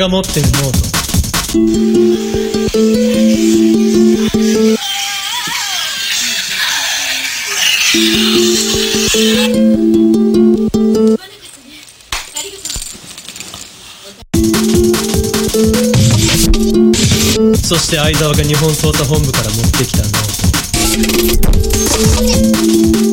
が持ってるノート。そして相沢が日本捜査本部から持ってきたノート。